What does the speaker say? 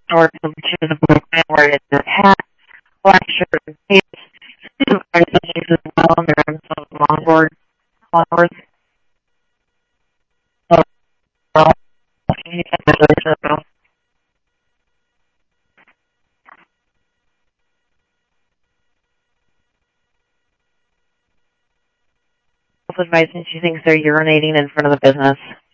or to the blue man where it's a hat, black shirt, and pants. Are things as well on their own longboard followers? So, well, you can do this, so. Advice, and she thinks they're urinating in front of the business.